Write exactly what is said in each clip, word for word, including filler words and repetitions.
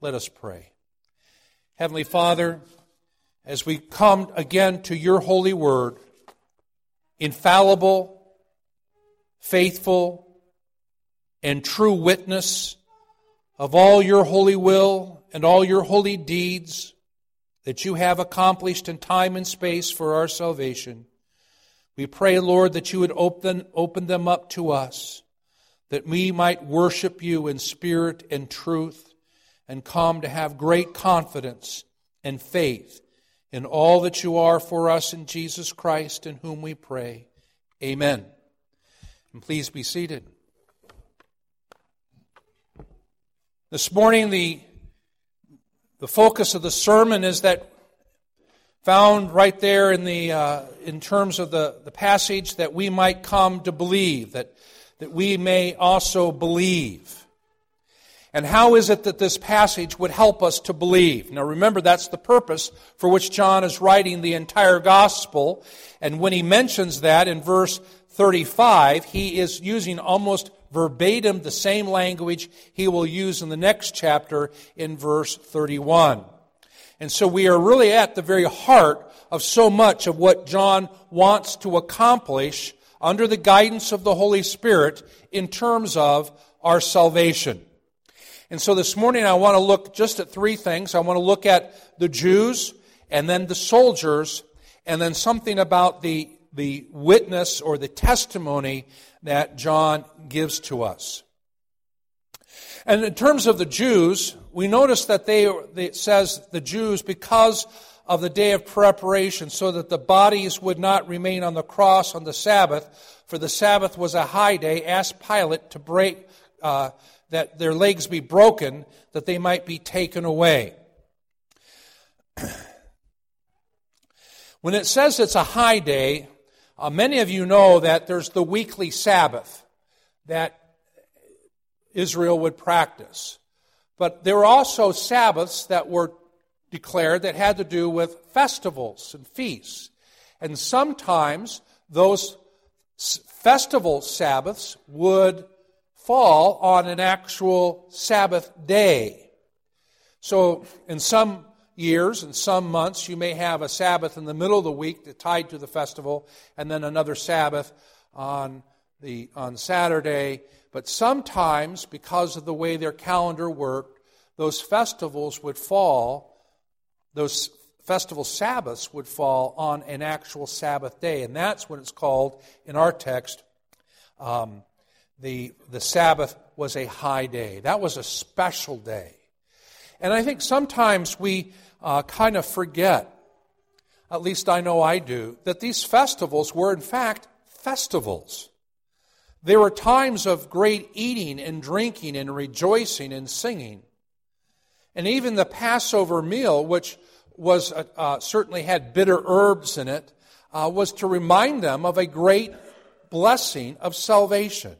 Let us pray. Heavenly Father, as we come again to your holy word, infallible, faithful, and true witness of all your holy will and all your holy deeds that you have accomplished in time and space for our salvation, we pray, Lord, that you would open, open them up to us, that we might worship you in spirit and truth, and come to have great confidence and faith in all that you are for us in Jesus Christ, in whom we pray. Amen. And please be seated. This morning, the, the focus of the sermon is that found right there in the uh, in terms of the, the passage, that we might come to believe, that, that we may also believe. And how is it that this passage would help us to believe? Now remember, that's the purpose for which John is writing the entire gospel. And when he mentions that in verse thirty-five, he is using almost verbatim the same language he will use in the next chapter in verse thirty-one. And so we are really at the very heart of so much of what John wants to accomplish under the guidance of the Holy Spirit in terms of our salvation. And so this morning I want to look just at three things. I want to look at the Jews, and then the soldiers, and then something about the, the witness or the testimony that John gives to us. And in terms of the Jews, we notice that they, it says the Jews, because of the day of preparation, so that the bodies would not remain on the cross on the Sabbath, for the Sabbath was a high day, asked Pilate to break uh, that their legs be broken, that they might be taken away. When it says it's a high day, uh, many of you know that there's the weekly Sabbath that Israel would practice. But there were also Sabbaths that were declared that had to do with festivals and feasts. And sometimes those festival Sabbaths would fall on an actual Sabbath day. So in some years, in some months, you may have a Sabbath in the middle of the week that tied to the festival, and then another Sabbath on the on Saturday. But sometimes, because of the way their calendar worked, those festivals would fall, those festival Sabbaths would fall on an actual Sabbath day. And that's when it's called, in our text, um, The, the Sabbath was a high day. That was a special day. And I think sometimes we uh, kind of forget, at least I know I do, that these festivals were in fact festivals. There were times of great eating and drinking and rejoicing and singing. And even the Passover meal, which was uh, uh, certainly had bitter herbs in it, uh, was to remind them of a great blessing of salvation.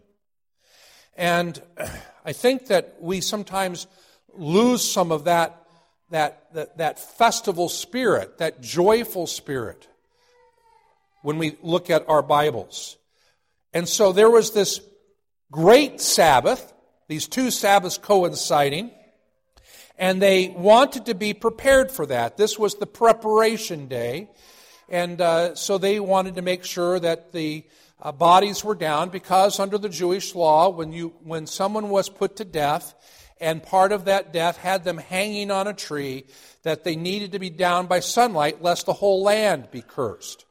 And I think that we sometimes lose some of that, that, that, that festival spirit, that joyful spirit, when we look at our Bibles. And so there was this great Sabbath, these two Sabbaths coinciding, and they wanted to be prepared for that. This was the preparation day, and uh, so they wanted to make sure that the Uh, bodies were down, because under the Jewish law, when you when someone was put to death, and part of that death had them hanging on a tree, that they needed to be down by sunlight, lest the whole land be cursed.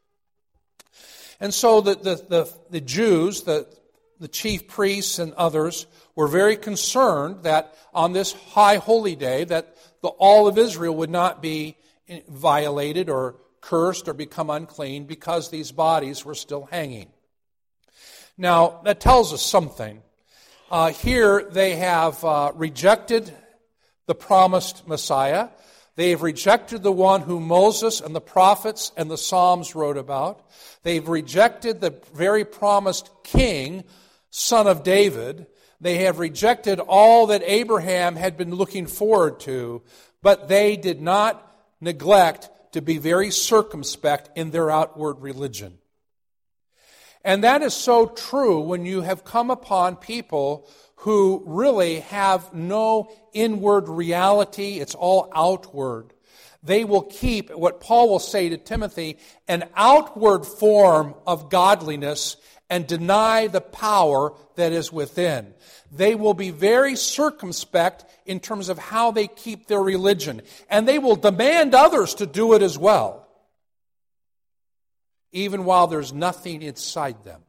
And so the the the, the Jews, the the chief priests and others, were very concerned that on this high holy day, that the, all of Israel would not be violated or cursed or become unclean, because these bodies were still hanging. Now, that tells us something. Uh, here they have uh, rejected the promised Messiah. They have rejected the one who Moses and the prophets and the Psalms wrote about. They've rejected the very promised king, son of David. They have rejected all that Abraham had been looking forward to, but they did not neglect to be very circumspect in their outward religion. And that is so true when you have come upon people who really have no inward reality. It's all outward. They will keep what Paul will say to Timothy, an outward form of godliness, and deny the power that is within. They will be very circumspect in terms of how they keep their religion, and they will demand others to do it as well, even while there's nothing inside them.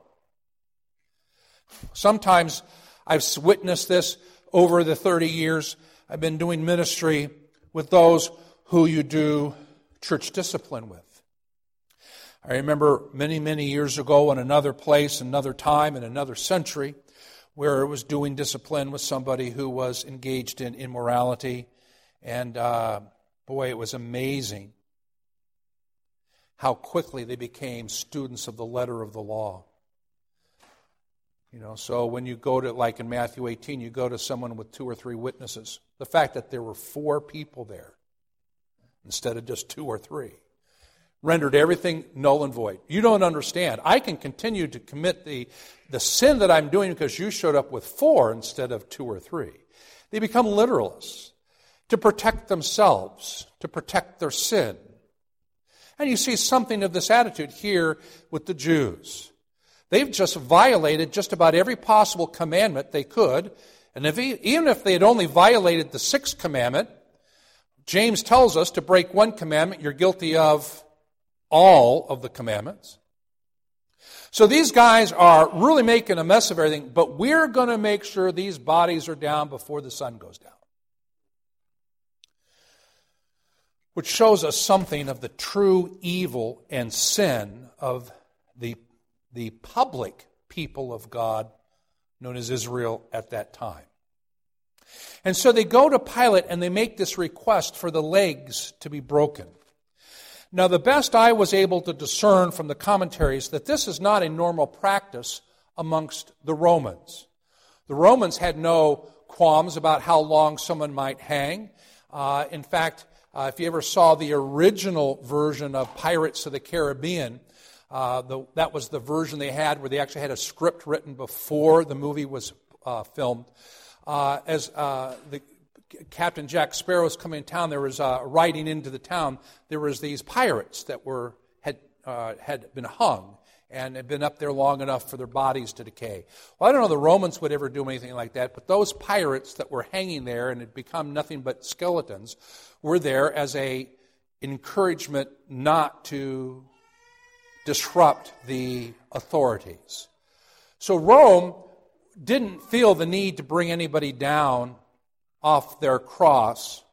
Sometimes I've witnessed this over the thirty years I've been doing ministry with those who you do church discipline with. I remember many, many years ago in another place, another time, in another century, where it was doing discipline with somebody who was engaged in immorality. And uh, boy, it was amazing how quickly they became students of the letter of the law. You know, so when you go to, like in Matthew eighteen, you go to someone with two or three witnesses. The fact that there were four people there instead of just two or three rendered everything null and void. You don't understand. I can continue to commit the, the sin that I'm doing because you showed up with four instead of two or three. They become literalists to protect themselves, to protect their sin. And you see something of this attitude here with the Jews. They've just violated just about every possible commandment they could. And if he, even if they had only violated the sixth commandment, James tells us to break one commandment, you're guilty of all of the commandments. So these guys are really making a mess of everything, but we're going to make sure these bodies are down before the sun goes down. Which shows us something of the true evil and sin of the, the public people of God known as Israel at that time. And so they go to Pilate and they make this request for the legs to be broken. Now, the best I was able to discern from the commentaries that this is not a normal practice amongst the Romans. The Romans had no qualms about how long someone might hang. Uh, in fact, uh, if you ever saw the original version of Pirates of the Caribbean, uh, the, that was the version they had where they actually had a script written before the movie was uh, filmed. Uh, as uh, the Captain Jack Sparrow was coming in town, there was uh, riding into the town, there was these pirates that were had uh, had been hung and had been up there long enough for their bodies to decay. Well, I don't know the Romans would ever do anything like that, but those pirates that were hanging there and had become nothing but skeletons were there as a encouragement not to disrupt the authorities. So Rome didn't feel the need to bring anybody down off their cross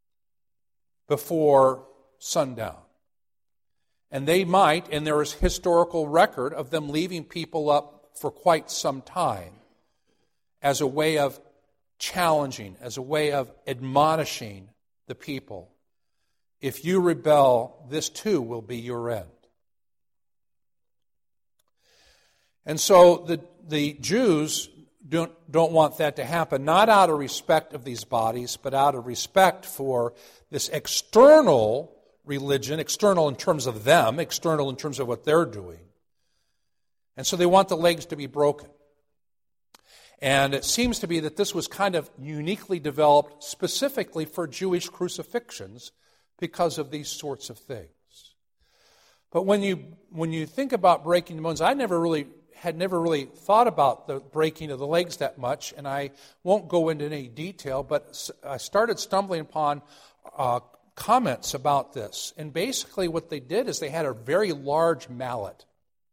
before sundown. And they might, and there is historical record of them leaving people up for quite some time as a way of challenging, as a way of admonishing the people. If you rebel, this too will be your end. And so the, the Jews don't, don't want that to happen, not out of respect of these bodies, but out of respect for this external religion, external in terms of them, external in terms of what they're doing. And so they want the legs to be broken. And it seems to be that this was kind of uniquely developed specifically for Jewish crucifixions because of these sorts of things. But when you when you think about breaking the bones, I never really had never really thought about the breaking of the legs that much, and I won't go into any detail, but I started stumbling upon uh, comments about this. And basically what they did is they had a very large mallet.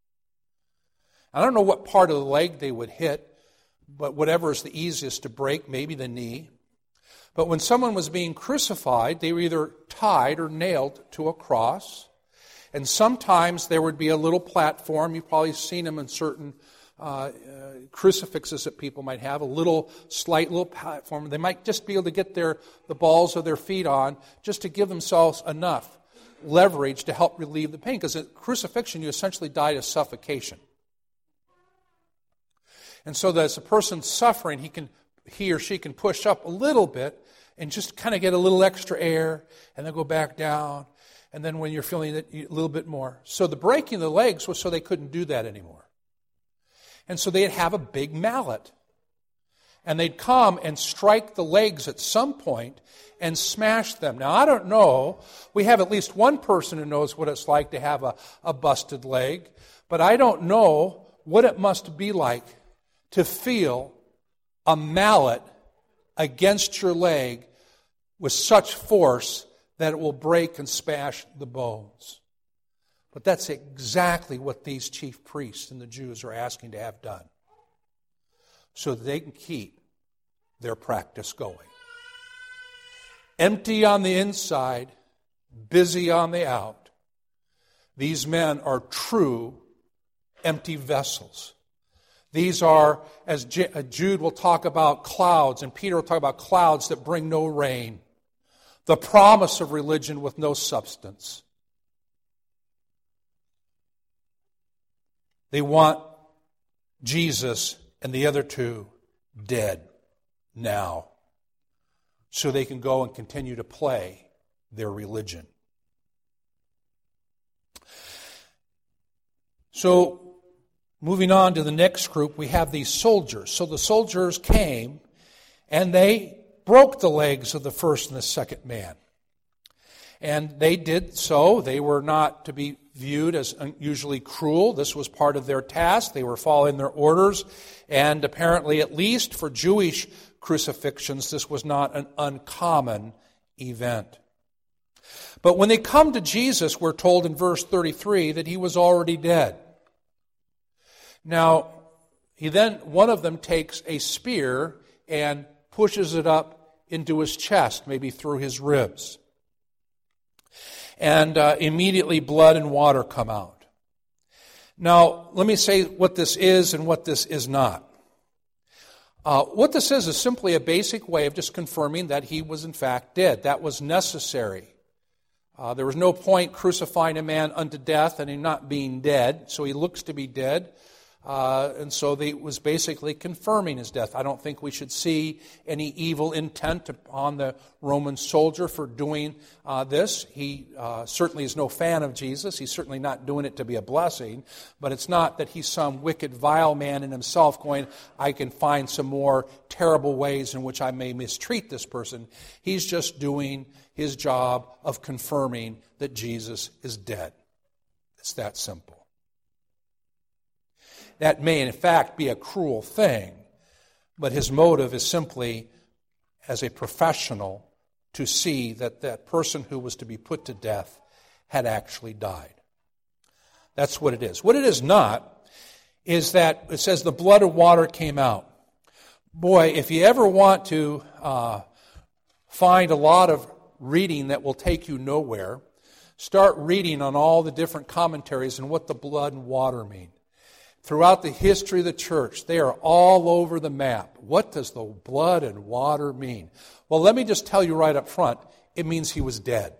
I don't know what part of the leg they would hit, but whatever is the easiest to break, maybe the knee. But when someone was being crucified, they were either tied or nailed to a cross. And sometimes there would be a little platform. You've probably seen them in certain uh, uh, crucifixes that people might have, a little, slight little platform. They might just be able to get their the balls of their feet on just to give themselves enough leverage to help relieve the pain. Because at crucifixion, you essentially died of suffocation. And so that as a person's suffering, he can, he or she can push up a little bit and just kind of get a little extra air and then go back down. And then when you're feeling it, a little bit more. So the breaking of the legs was so they couldn't do that anymore. And so they'd have a big mallet. And they'd come and strike the legs at some point and smash them. Now, I don't know. We have at least one person who knows what it's like to have a, a busted leg. But I don't know what it must be like to feel a mallet against your leg with such force that it will break and smash the bones. But that's exactly what these chief priests and the Jews are asking to have done, so that they can keep their practice going. Empty on the inside, busy on the out. These men are true empty vessels. These are, as Jude will talk about, clouds, and Peter will talk about clouds that bring no rain. The promise of religion with no substance. They want Jesus and the other two dead now, so they can go and continue to play their religion. So, moving on to the next group, we have these soldiers. So the soldiers came, and they broke the legs of the first and the second man. And they did so. They were not to be viewed as unusually cruel. This was part of their task. They were following their orders. And apparently, at least for Jewish crucifixions, this was not an uncommon event. But when they come to Jesus, we're told in verse thirty-three that he was already dead. Now, he then, one of them takes a spear and pushes it up into his chest, maybe through his ribs. And uh, immediately blood and water come out. Now, let me say what this is and what this is not. Uh, what this is is simply a basic way of just confirming that he was in fact dead. That was necessary. Uh, there was no point crucifying a man unto death and him not being dead, so he looks to be dead. Uh, and so they, it was basically confirming his death. I don't think we should see any evil intent upon the Roman soldier for doing uh, this. He uh, certainly is no fan of Jesus. He's certainly not doing it to be a blessing. But it's not that he's some wicked, vile man in himself going, I can find some more terrible ways in which I may mistreat this person. He's just doing his job of confirming that Jesus is dead. It's that simple. That may, in fact, be a cruel thing, but his motive is simply, as a professional, to see that that person who was to be put to death had actually died. That's what it is. What it is not is that it says the blood and water came out. Boy, if you ever want to uh, find a lot of reading that will take you nowhere, start reading on all the different commentaries and what the blood and water mean. Throughout the history of the church, they are all over the map. What does the blood and water mean? Well, let me just tell you right up front, it means he was dead.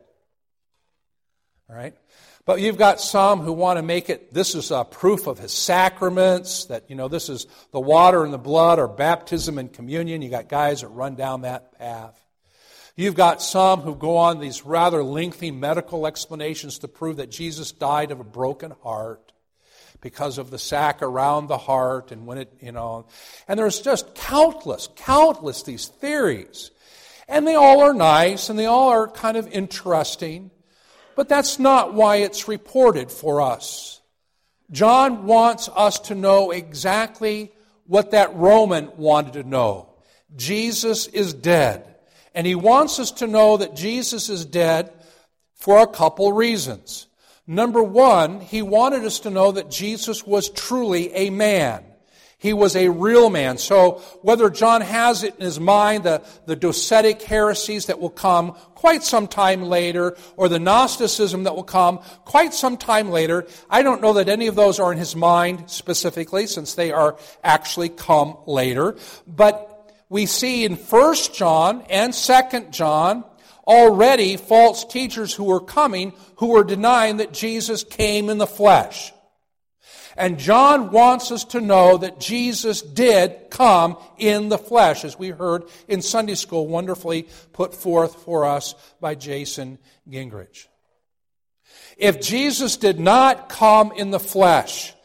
All right? But you've got some who want to make it, this is a proof of his sacraments, that, you know, this is the water and the blood, or baptism and communion. You got guys that run down that path. You've got some who go on these rather lengthy medical explanations to prove that Jesus died of a broken heart, because of the sac around the heart, and when it, you know, and there's just countless, countless these theories. And they all are nice, and they all are kind of interesting, but that's not why it's reported for us. John wants us to know exactly what that Roman wanted to know. Jesus is dead. And he wants us to know that Jesus is dead for a couple reasons. Number one, he wanted us to know that Jesus was truly a man. He was a real man. So whether John has it in his mind, the, the docetic heresies that will come quite some time later, or the Gnosticism that will come quite some time later, I don't know that any of those are in his mind specifically, since they are actually come later. But we see in First John and Second John already false teachers who were coming, who were denying that Jesus came in the flesh. And John wants us to know that Jesus did come in the flesh, as we heard in Sunday school, wonderfully put forth for us by Jason Gingrich. If Jesus did not come in the flesh, he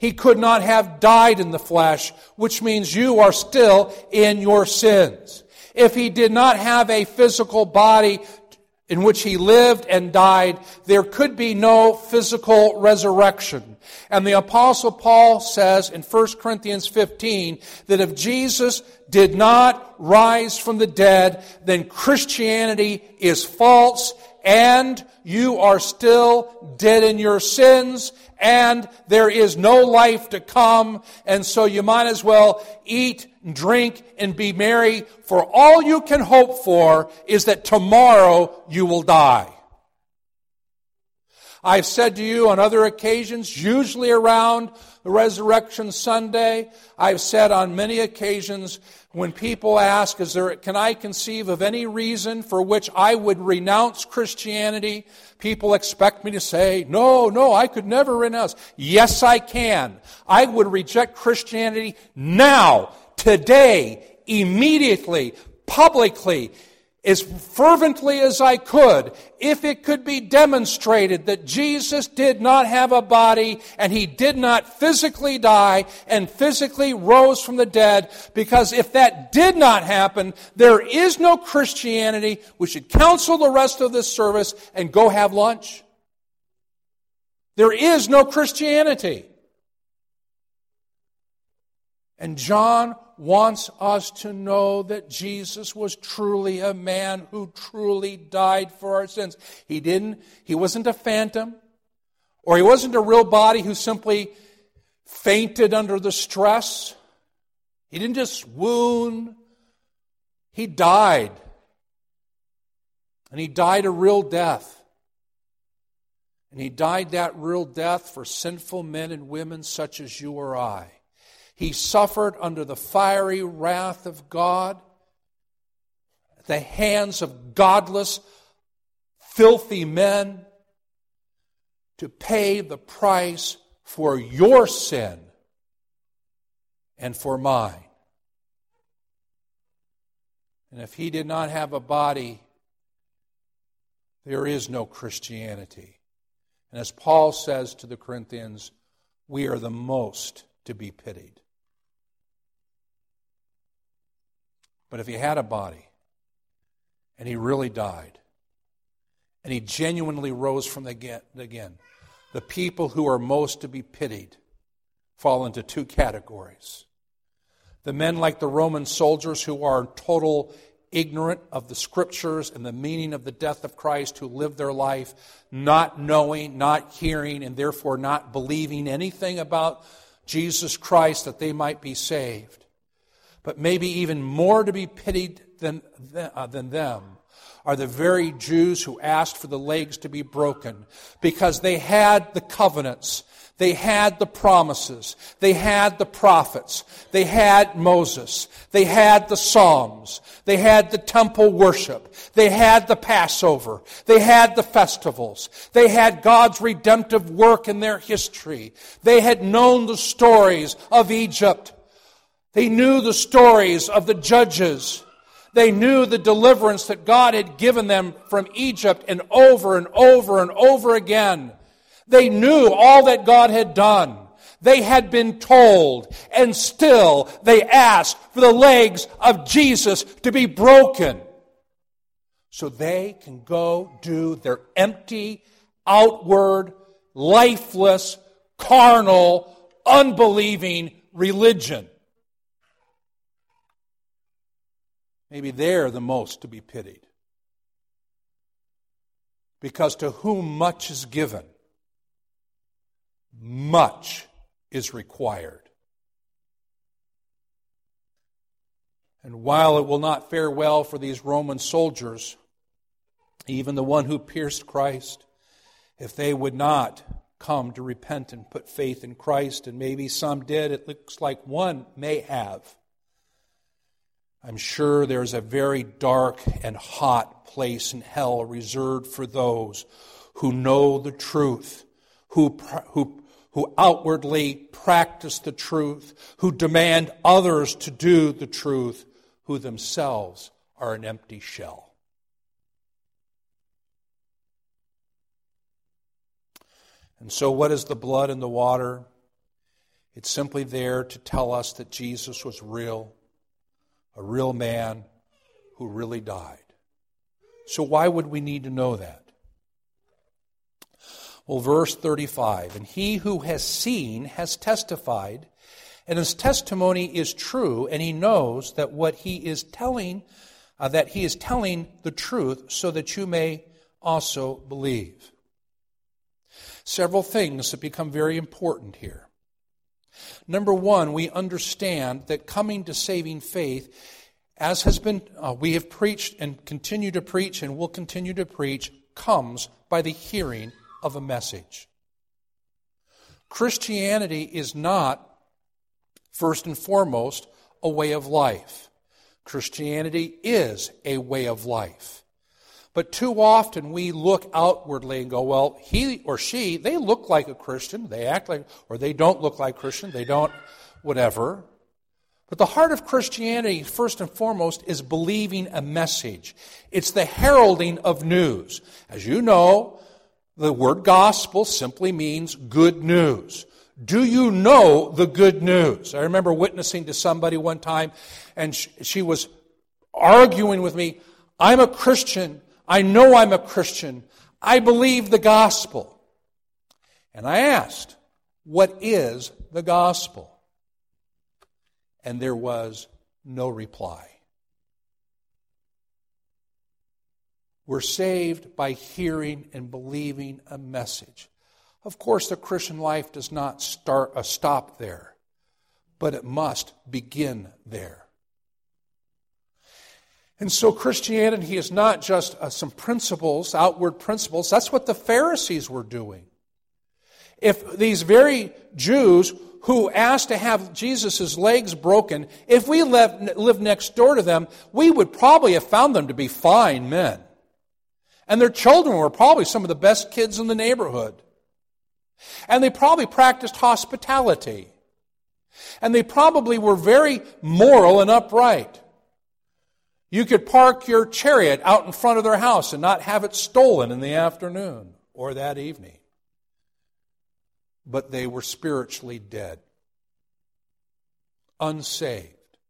He could not have died in the flesh, which means you are still in your sins. If he did not have a physical body in which he lived and died, there could be no physical resurrection. And the Apostle Paul says in First Corinthians fifteen that if Jesus did not rise from the dead, then Christianity is false and you are still dead in your sins and there is no life to come. And so you might as well eat, drink, and be merry, for all you can hope for is that tomorrow you will die. I've said to you on other occasions, usually around the Resurrection Sunday, I've said on many occasions when people ask, "Is there? Can I conceive of any reason for which I would renounce Christianity?" People expect me to say, no, no, I could never renounce. Yes, I can. I would reject Christianity now, today, immediately, publicly, as fervently as I could, if it could be demonstrated that Jesus did not have a body and he did not physically die and physically rose from the dead, because if that did not happen, there is no Christianity. We should cancel the rest of this service and go have lunch. There is no Christianity. And John wants us to know that Jesus was truly a man who truly died for our sins. He didn't, he wasn't a phantom, or he wasn't a real body who simply fainted under the stress. He didn't just swoon. He died. And he died a real death. And he died that real death for sinful men and women such as you or I. He suffered under the fiery wrath of God, at the hands of godless, filthy men, to pay the price for your sin and for mine. And if he did not have a body, there is no Christianity. And as Paul says to the Corinthians, we are the most to be pitied. But if he had a body, and he really died, and he genuinely rose from the again, the people who are most to be pitied fall into two categories. The men like the Roman soldiers who are total ignorant of the Scriptures and the meaning of the death of Christ, who live their life not knowing, not hearing, and therefore not believing anything about Jesus Christ that they might be saved. But maybe even more to be pitied than, uh, than them are the very Jews who asked for the legs to be broken, because they had the covenants, they had the promises, they had the prophets, they had Moses, they had the Psalms, they had the temple worship, they had the Passover, they had the festivals, they had God's redemptive work in their history, they had known the stories of Egypt. They knew the stories of the judges. They knew the deliverance that God had given them from Egypt, and over and over and over again. They knew all that God had done. They had been told, and still they asked for the legs of Jesus to be broken so they can go do their empty, outward, lifeless, carnal, unbelieving religion. Maybe they're the most to be pitied. Because to whom much is given, much is required. And while it will not fare well for these Roman soldiers, even the one who pierced Christ, if they would not come to repent and put faith in Christ, and maybe some did, it looks like one may have. I'm sure there's a very dark and hot place in hell reserved for those who know the truth, who, who, who outwardly practice the truth, who demand others to do the truth, who themselves are an empty shell. And so what is the blood and the water? It's simply there to tell us that Jesus was real, a real man who really died. So why would we need to know that? Well, verse thirty-five, and he who has seen has testified, and his testimony is true, and he knows that what he is telling, uh, that he is telling the truth, so that you may also believe. Several things that become very important here. Number one, we understand that coming to saving faith, as has been, uh, we have preached and continue to preach and will continue to preach, comes by the hearing of a message. Christianity is not, first and foremost, a way of life. Christianity is a way of life. But too often we look outwardly and go, well, he or she, they look like a Christian, they act like, or they don't look like Christian, they don't, whatever. But the heart of Christianity, first and foremost, is believing a message. It's the heralding of news. As you know, the word gospel simply means good news. Do you know the good news? I remember witnessing to somebody one time, and she, she was arguing with me, I'm a Christian. I know I'm a Christian. I believe the gospel. And I asked, what is the gospel? And there was no reply. We're saved by hearing and believing a message. Of course, the Christian life does not start uh, stop there, but it must begin there. And so Christianity is not just uh, some principles, outward principles. That's what the Pharisees were doing. If these very Jews who asked to have Jesus' legs broken, if we lived, lived next door to them, we would probably have found them to be fine men. And their children were probably some of the best kids in the neighborhood. And they probably practiced hospitality. And they probably were very moral and upright. You could park your chariot out in front of their house and not have it stolen in the afternoon or that evening. But they were spiritually dead, unsaved.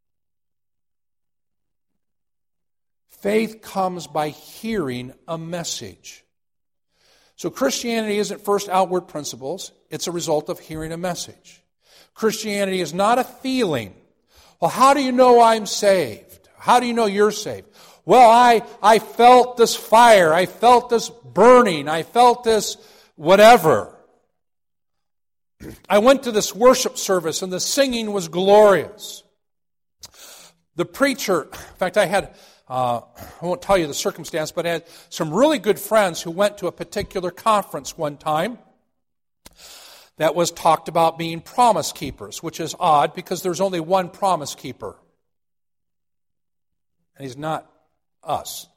Faith comes by hearing a message. So Christianity isn't first outward principles. It's a result of hearing a message. Christianity is not a feeling. Well, how do you know I'm saved? How do you know you're saved? Well, I, I felt this fire. I felt this burning. I felt this whatever. I went to this worship service and the singing was glorious. The preacher, in fact, I had, uh, I won't tell you the circumstance, but I had some really good friends who went to a particular conference one time that was talked about being promise keepers, which is odd because there's only one promise keeper. And he's not us.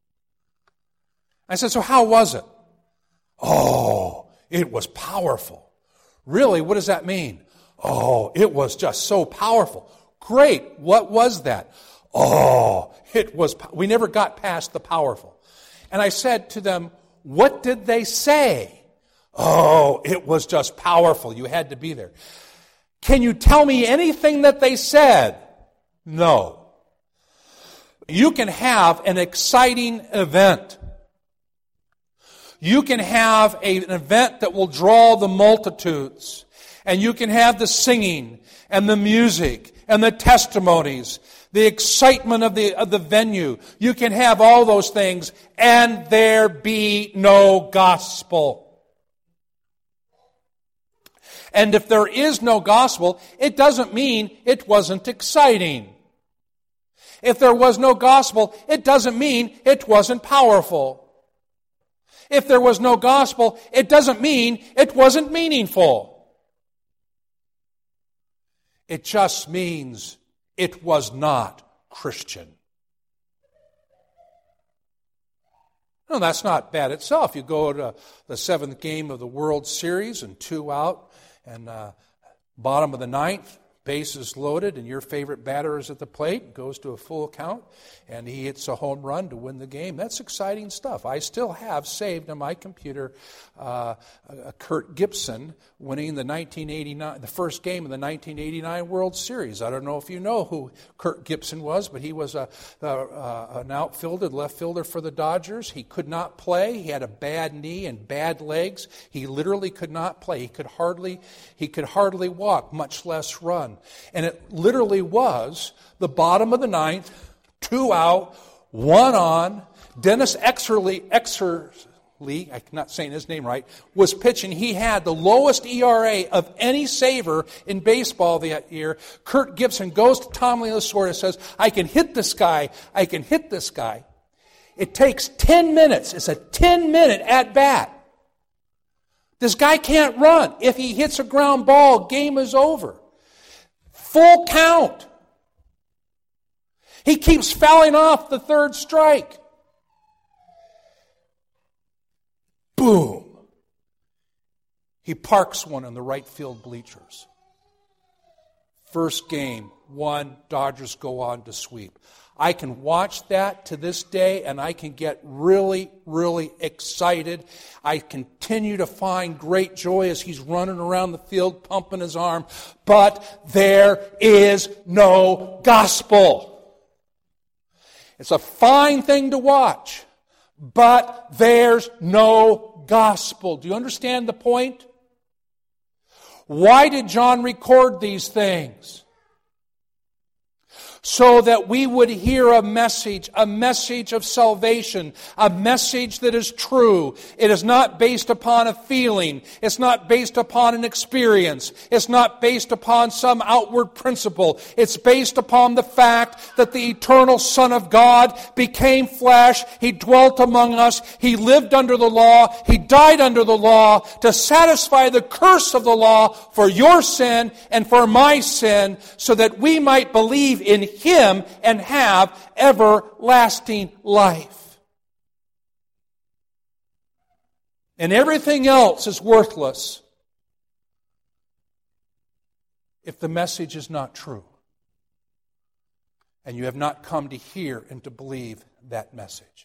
I said, so how was it? Oh, it was powerful. Really, what does that mean? Oh, it was just so powerful. Great, what was that? Oh, it was, we never got past the powerful. And I said to them, what did they say? Oh, it was just powerful. You had to be there. Can you tell me anything that they said? No. You can have an exciting event. You can have a, an event that will draw the multitudes. And you can have the singing and the music and the testimonies, the excitement of the, of the venue. You can have all those things and there be no gospel. And if there is no gospel, it doesn't mean it wasn't exciting. If there was no gospel, it doesn't mean it wasn't powerful. If there was no gospel, it doesn't mean it wasn't meaningful. It just means it was not Christian. No, that's not bad itself. You go to the seventh game of the World Series and two out, and uh, bottom of the ninth, bases loaded and your favorite batter is at the plate, goes to a full count, and he hits a home run to win the game. That's exciting stuff. I still have saved on my computer uh, uh, Kurt Gibson winning the nineteen eighty-nine, the first game of the nineteen eighty-nine World Series. I don't know if you know who Kurt Gibson was, but he was a, a, a an outfielder, left fielder for the Dodgers. He could not play. He had a bad knee and bad legs. He literally could not play. He could hardly he could hardly walk, much less run. And it literally was the bottom of the ninth, two out, one on. Dennis Exerly, Exerly, I'm not saying his name right, was pitching. He had the lowest E R A of any saver in baseball that year. Kurt Gibson goes to Tommy Lasorda and says, I can hit this guy. I can hit this guy. It takes ten minutes. It's a ten-minute at-bat. This guy can't run. If he hits a ground ball, game is over. Full count. He keeps fouling off the third strike. Boom. He parks one in the right field bleachers. First game, one, Dodgers go on to sweep. I can watch that to this day and I can get really, really excited. I continue to find great joy as he's running around the field pumping his arm. But there is no gospel. It's a fine thing to watch, but there's no gospel. Do you understand the point? Why did John record these things? So that we would hear a message, a message of salvation, a message that is true. It is not based upon a feeling. It's not based upon an experience. It's not based upon some outward principle. It's based upon the fact that the eternal Son of God became flesh. He dwelt among us. He lived under the law. He died under the law to satisfy the curse of the law for your sin and for my sin, so that we might believe in Him and have everlasting life. And everything else is worthless if the message is not true and you have not come to hear and to believe that message.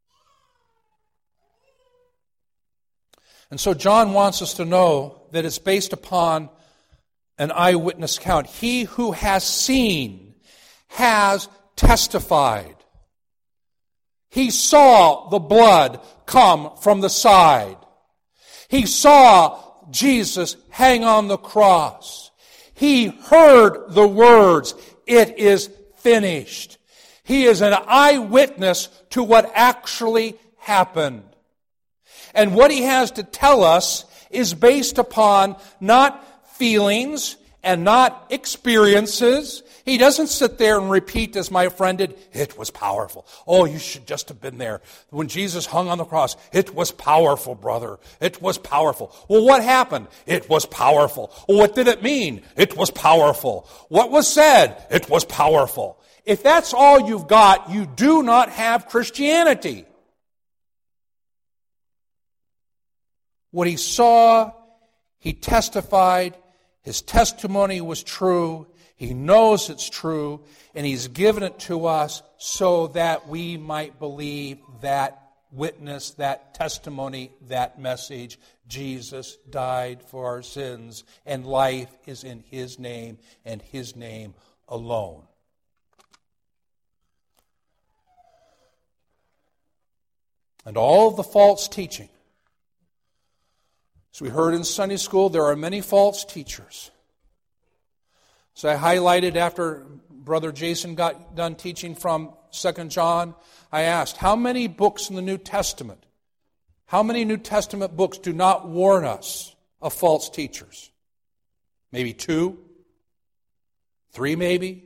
And so John wants us to know that it's based upon an eyewitness account. He who has seen has testified. He saw the blood come from the side. He saw Jesus hang on the cross. He heard the words, "It is finished." He is an eyewitness to what actually happened. And what he has to tell us is based upon not feelings and not experiences. He doesn't sit there and repeat, as my friend did, "It was powerful. Oh, you should just have been there. When Jesus hung on the cross, it was powerful, brother. It was powerful." Well, what happened? It was powerful. Well, what did it mean? It was powerful. What was said? It was powerful. If that's all you've got, you do not have Christianity. What he saw, he testified. His testimony was true. He knows it's true, and He's given it to us so that we might believe that witness, that testimony, that message. Jesus died for our sins, and life is in His name and His name alone. And all of the false teaching. As we heard in Sunday school, there are many false teachers. So I highlighted after Brother Jason got done teaching from Second John, I asked, how many books in the New Testament, how many New Testament books do not warn us of false teachers? Maybe two? Three maybe?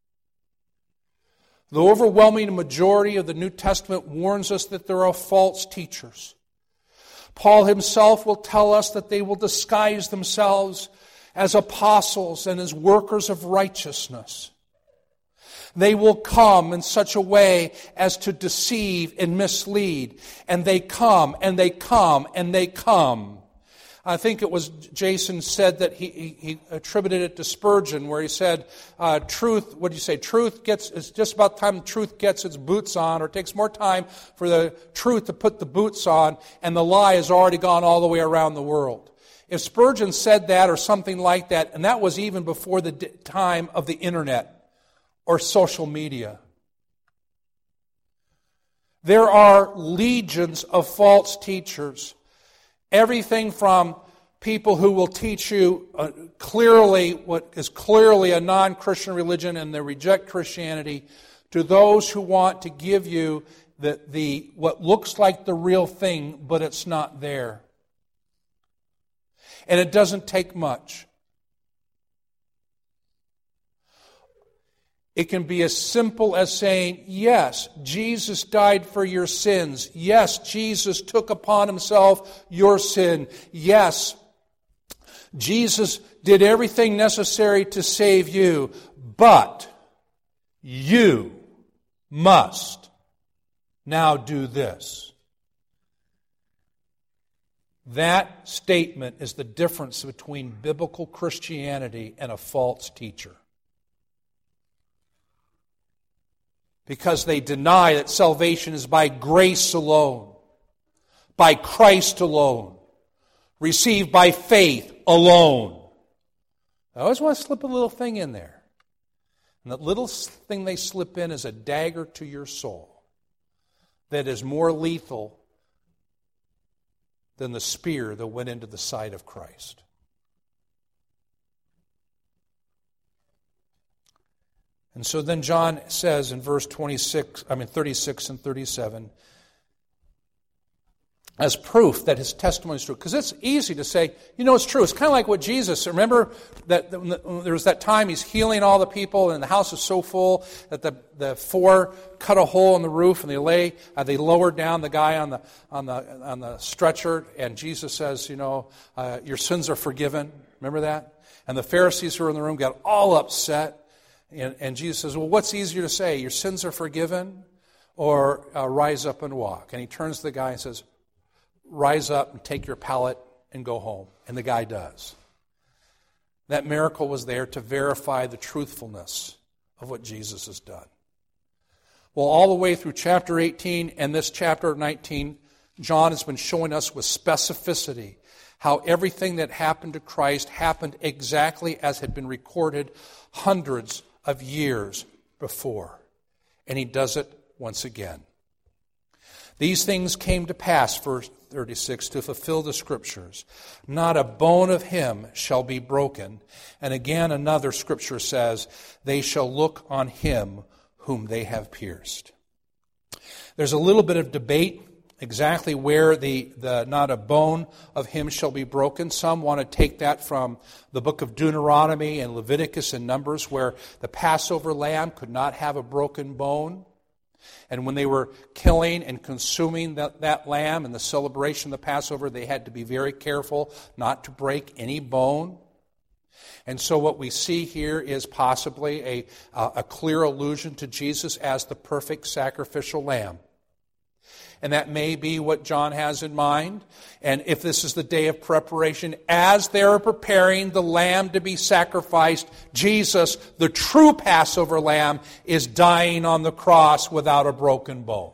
The overwhelming majority of the New Testament warns us that there are false teachers. Paul himself will tell us that they will disguise themselves as apostles and as workers of righteousness. They will come in such a way as to deceive and mislead. And they come, and they come, and they come. I think it was Jason said that he, he, he attributed it to Spurgeon, where he said, uh, truth, what do you say, truth gets, it's just about time truth gets its boots on, or it takes more time for the truth to put the boots on, and the lie has already gone all the way around the world. If Spurgeon said that or something like that, and that was even before the time of the internet or social media. There are legions of false teachers. Everything from people who will teach you uh, clearly what is clearly a non-Christian religion and they reject Christianity, to those who want to give you the, the what looks like the real thing, but it's not there. And it doesn't take much. It can be as simple as saying, yes, Jesus died for your sins. Yes, Jesus took upon himself your sin. Yes, Jesus did everything necessary to save you. But you must now do this. That statement is the difference between biblical Christianity and a false teacher. Because they deny that salvation is by grace alone, by Christ alone, received by faith alone. I always want to slip a little thing in there. And that little thing they slip in is a dagger to your soul that is more lethal than the spear that went into the side of Christ. And so then John says in verse twenty-six, I mean thirty-six and thirty-seven, as proof that his testimony is true. Because it's easy to say, you know, it's true. It's kind of like what Jesus, remember that there was that time he's healing all the people and the house is so full that the, the four cut a hole in the roof and they lay, uh, they lowered down the guy on the on the on the stretcher, and Jesus says, you know, uh, your sins are forgiven. Remember that? And the Pharisees who were in the room got all upset. And, and Jesus says, well, what's easier to say? Your sins are forgiven, or uh, rise up and walk? And he turns to the guy and says, rise up and take your pallet and go home. And the guy does. That miracle was there to verify the truthfulness of what Jesus has done. Well, all the way through chapter eighteen and this chapter nineteen, John has been showing us with specificity how everything that happened to Christ happened exactly as had been recorded hundreds of years before. And he does it once again. These things came to pass, verse thirty-six, to fulfill the Scriptures. Not a bone of him shall be broken. And again another Scripture says, they shall look on him whom they have pierced. There's a little bit of debate exactly where the, the not a bone of him shall be broken. Some want to take that from the book of Deuteronomy and Leviticus and Numbers, where the Passover lamb could not have a broken bone. And when they were killing and consuming that, that lamb in the celebration of the Passover, they had to be very careful not to break any bone. And so what we see here is possibly a, uh, a clear allusion to Jesus as the perfect sacrificial lamb. And that may be what John has in mind. And if this is the day of preparation, as they're preparing the lamb to be sacrificed, Jesus, the true Passover lamb, is dying on the cross without a broken bone.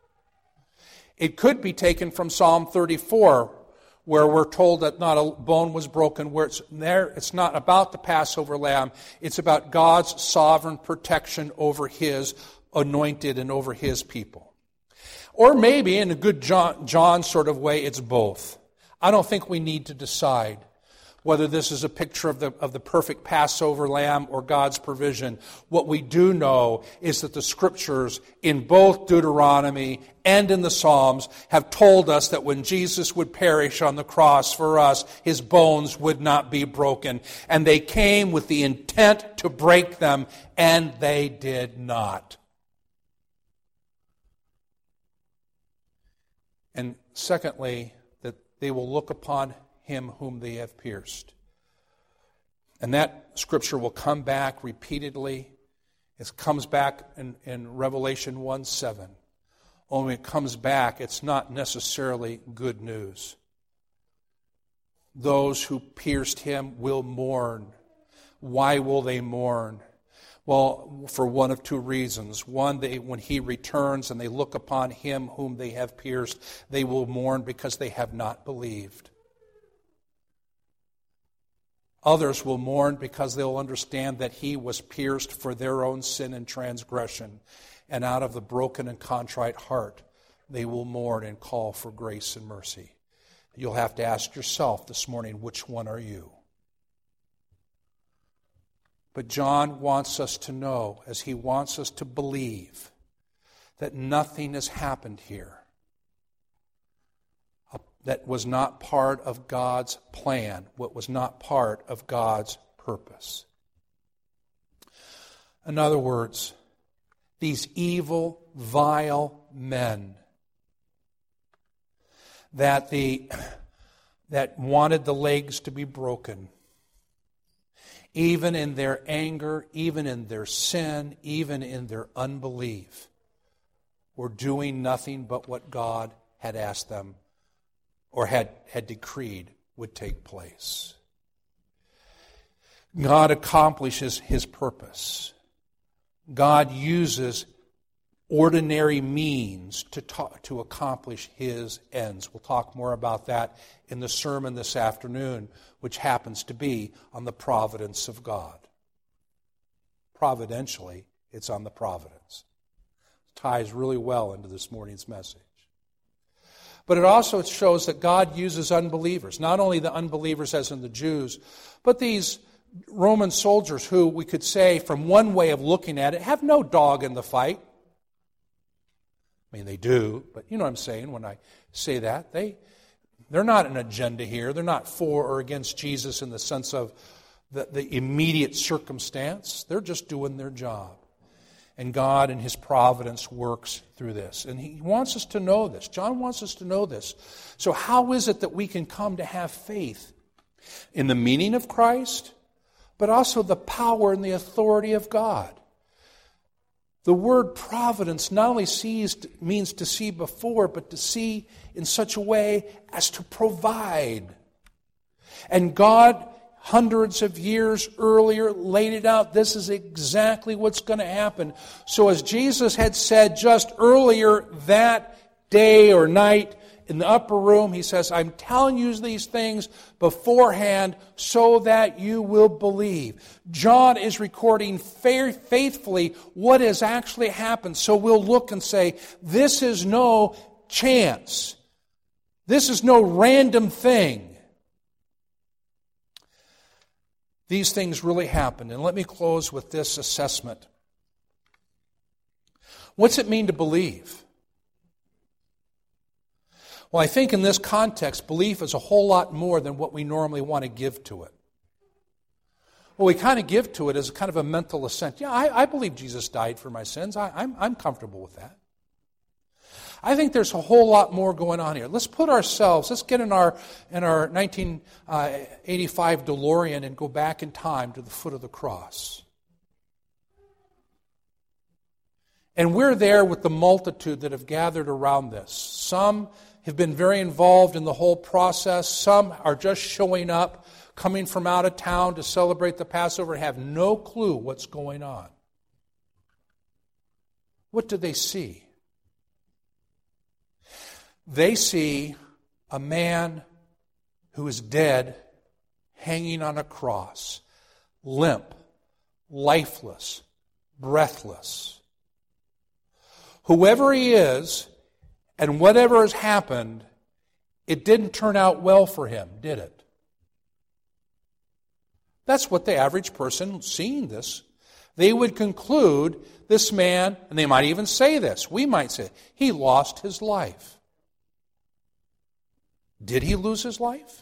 It could be taken from Psalm thirty-four, where we're told that not a bone was broken, where it's there. It's not about the Passover lamb. It's about God's sovereign protection over his anointed and over his people. Or maybe, in a good John, John sort of way, it's both. I don't think we need to decide whether this is a picture of the, of the perfect Passover lamb or God's provision. What we do know is that the Scriptures in both Deuteronomy and in the Psalms have told us that when Jesus would perish on the cross for us, his bones would not be broken. And they came with the intent to break them, and they did not. And secondly, that they will look upon him whom they have pierced. And that scripture will come back repeatedly. It comes back in, in Revelation one seven. Only when it comes back, it's not necessarily good news. those who pierced him will mourn. Why will they mourn? Well, for one of two reasons. One, they, when he returns and they look upon him whom they have pierced, they will mourn because they have not believed. Others will mourn because they'll understand that he was pierced for their own sin and transgression. And out of the broken and contrite heart, they will mourn and call for grace and mercy. You'll have to ask yourself this morning, which one are you? But John wants us to know, as he wants us to believe, that nothing has happened here that was not part of God's plan, what was not part of God's purpose. In other words, these evil, vile men that the that wanted the legs to be broken, even in their anger, even in their sin, even in their unbelief, were doing nothing but what God had asked them or had, had decreed would take place. God accomplishes his purpose. God uses ordinary means to talk, to accomplish his ends. We'll talk more about that in the sermon this afternoon, which happens to be on the providence of God. Providentially, it's on the providence. It ties really well into this morning's message. But it also shows that God uses unbelievers, not only the unbelievers as in the Jews, but these Roman soldiers who we could say, from one way of looking at it, have no dog in the fight. I mean, they do, but you know what I'm saying when I say that. They, they're not an agenda here. They're not for or against Jesus in the sense of the, the immediate circumstance. They're just doing their job. And God in his providence works through this. And he wants us to know this. John wants us to know this. So how is it that we can come to have faith in the meaning of Christ, but also the power and the authority of God? The word providence not only sees, means to see before, but to see in such a way as to provide. And God, hundreds of years earlier, laid it out. This is exactly what's going to happen. So as Jesus had said just earlier that day or night in the upper room, he says, I'm telling you these things beforehand so that you will believe. John is recording faithfully what has actually happened. So we'll look and say, this is no chance. This is no random thing. These things really happened. And let me close with this assessment. What's it mean to believe? Well, I think in this context, belief is a whole lot more than what we normally want to give to it. Well, we kind of give to it as kind of a mental assent. Yeah, I, I believe Jesus died for my sins. I, I'm, I'm comfortable with that. I think there's a whole lot more going on here. Let's put ourselves, let's get in our in our nineteen eighty-five DeLorean and go back in time to the foot of the cross. And we're there with the multitude that have gathered around this. Some have been very involved in the whole process. Some are just showing up, coming from out of town to celebrate the Passover and have no clue what's going on. What do they see? They see a man who is dead, hanging on a cross, limp, lifeless, breathless. Whoever he is, and whatever has happened, it didn't turn out well for him, did it? That's what the average person seeing this, they would conclude this man, and they might even say this, we might say, he lost his life. Did he lose his life?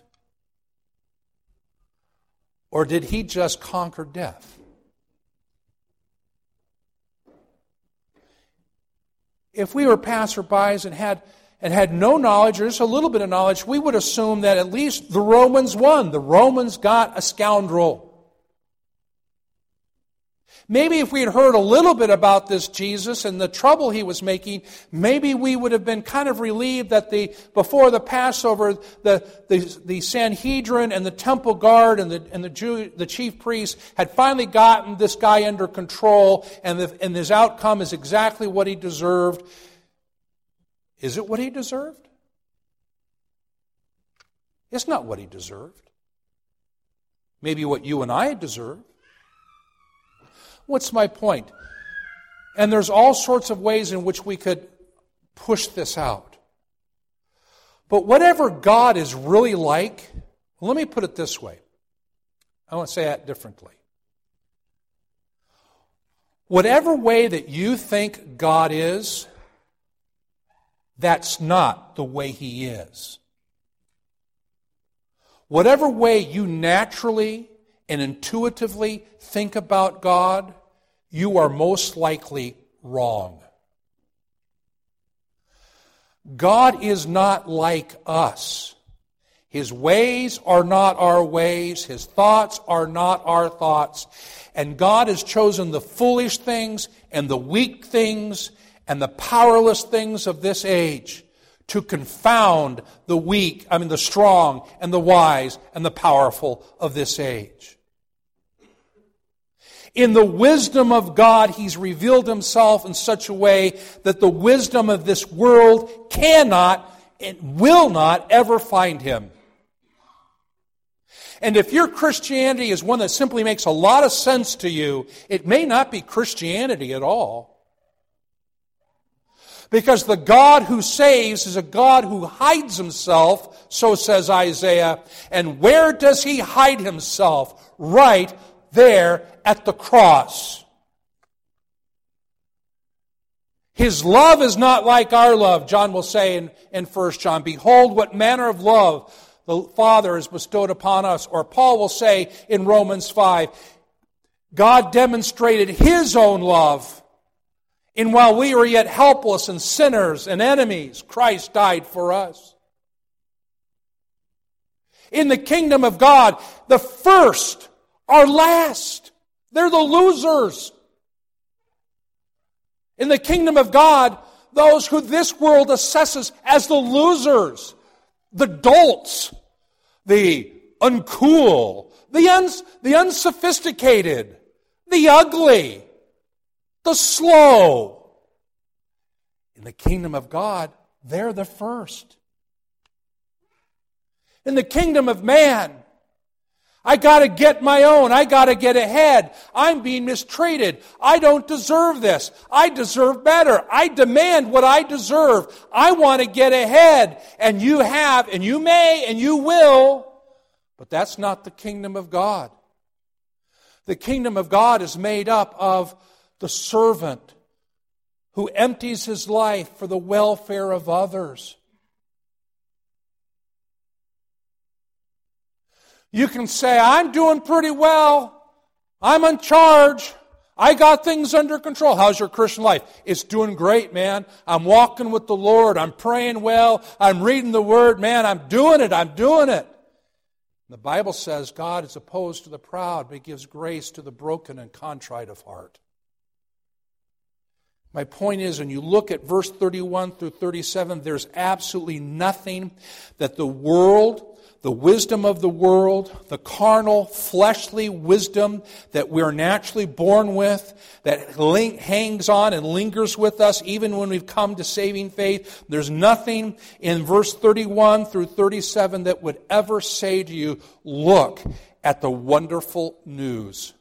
Or did he just conquer death? If we were passerbys and had and had no knowledge or just a little bit of knowledge, we would assume that at least the Romans won. The Romans got a scoundrel. Maybe if we had heard a little bit about this Jesus and the trouble he was making, maybe we would have been kind of relieved that the before the Passover, the, the, the Sanhedrin and the temple guard and the and the Jew, the chief priests had finally gotten this guy under control, and the, and his outcome is exactly what he deserved. Is it what he deserved? It's not what he deserved. Maybe what you and I deserve. What's my point? And there's all sorts of ways in which we could push this out. But whatever God is really like, let me put it this way. I want to say that differently. Whatever way that you think God is, that's not the way He is. Whatever way you naturally and intuitively think about God, you are most likely wrong. God is not like us. His ways are not our ways. His thoughts are not our thoughts. And God has chosen the foolish things and the weak things and the powerless things of this age to confound the weak, I mean the strong and the wise and the powerful of this age. In the wisdom of God, He's revealed Himself in such a way that the wisdom of this world cannot and will not ever find Him. And if your Christianity is one that simply makes a lot of sense to you, it may not be Christianity at all. Because the God who saves is a God who hides Himself, so says Isaiah. And where does He hide Himself? Right there at the cross. His love is not like our love, John will say in, in First John. Behold, what manner of love the Father has bestowed upon us. Or Paul will say in Romans five, God demonstrated His own love. And while we were yet helpless and sinners and enemies, Christ died for us. In the kingdom of God, the first are last. They're the losers. In the kingdom of God, those who this world assesses as the losers, the dolts, the uncool, the, uns, the unsophisticated, the ugly, the slow. In the kingdom of God, they're the first. In the kingdom of man, I got to get my own. I got to get ahead. I'm being mistreated. I don't deserve this. I deserve better. I demand what I deserve. I want to get ahead. And you have, and you may, and you will. But that's not the kingdom of God. The kingdom of God is made up of the servant who empties his life for the welfare of others. You can say, I'm doing pretty well. I'm in charge. I got things under control. How's your Christian life? It's doing great, man. I'm walking with the Lord. I'm praying well. I'm reading the Word. Man, I'm doing it. I'm doing it. The Bible says God is opposed to the proud, but He gives grace to the broken and contrite of heart. My point is, when you look at verse thirty-one through thirty-seven, there's absolutely nothing that the world, the wisdom of the world, the carnal, fleshly wisdom that we're naturally born with, that link, hangs on and lingers with us even when we've come to saving faith. There's nothing in verse thirty-one through thirty-seven that would ever say to you, look at the wonderful news.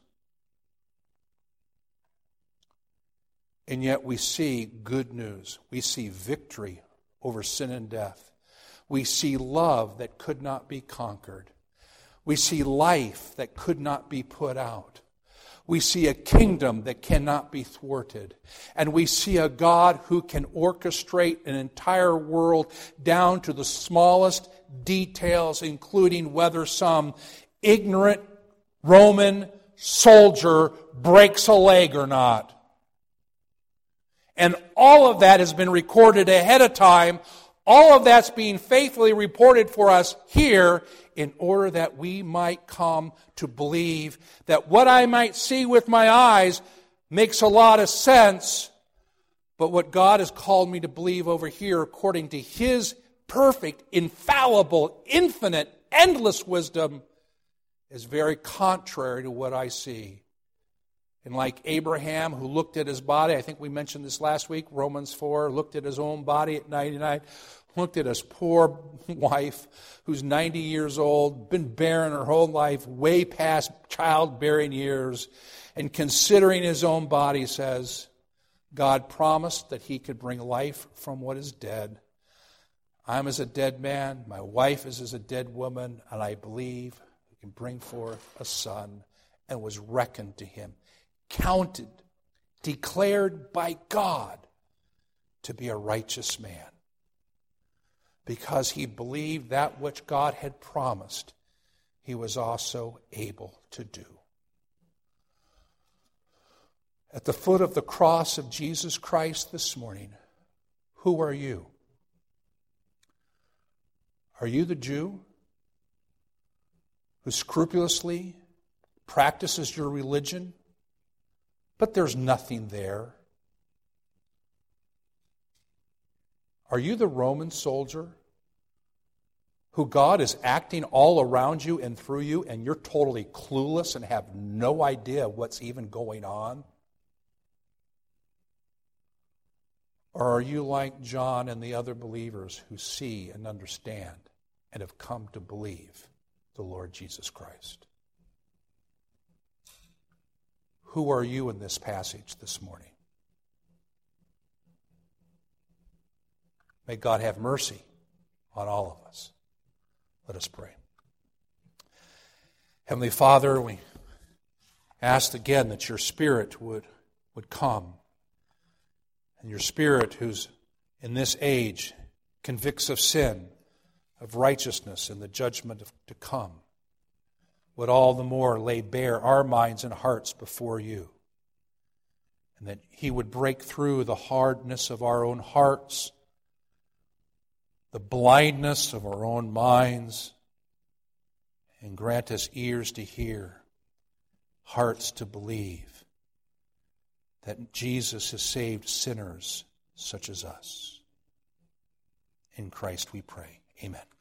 And yet we see good news. We see victory over sin and death. We see love that could not be conquered. We see life that could not be put out. We see a kingdom that cannot be thwarted. And we see a God who can orchestrate an entire world down to the smallest details, including whether some ignorant Roman soldier breaks a leg or not. And all of that has been recorded ahead of time All of that's being faithfully reported for us here in order that we might come to believe that what I might see with my eyes makes a lot of sense, but what God has called me to believe over here according to His perfect, infallible, infinite, endless wisdom is very contrary to what I see. And like Abraham, who looked at his body, I think we mentioned this last week, Romans four, looked at his own body at ninety-nine, looked at his poor wife, who's ninety years old, been barren her whole life, way past childbearing years, and considering his own body says, God promised that He could bring life from what is dead. I'm as a dead man, my wife is as a dead woman, and I believe He can bring forth a son, and was reckoned to him, counted, declared by God to be a righteous man. Because he believed that which God had promised, he was also able to do. At the foot of the cross of Jesus Christ this morning, who are you? Are you the Jew who scrupulously practices your religion, but there's nothing there? Are you the Roman soldier who God is acting all around you and through you, and you're totally clueless and have no idea what's even going on? Or are you like John and the other believers who see and understand and have come to believe the Lord Jesus Christ? Who are you in this passage this morning? May God have mercy on all of us. Let us pray. Heavenly Father, we ask again that your Spirit would, would come. And your Spirit, who's in this age convicts of sin, of righteousness, and the judgment of, to come, would all the more lay bare our minds and hearts before you. And that He would break through the hardness of our own hearts, the blindness of our own minds, and grant us ears to hear, hearts to believe that Jesus has saved sinners such as us. In Christ we pray. Amen.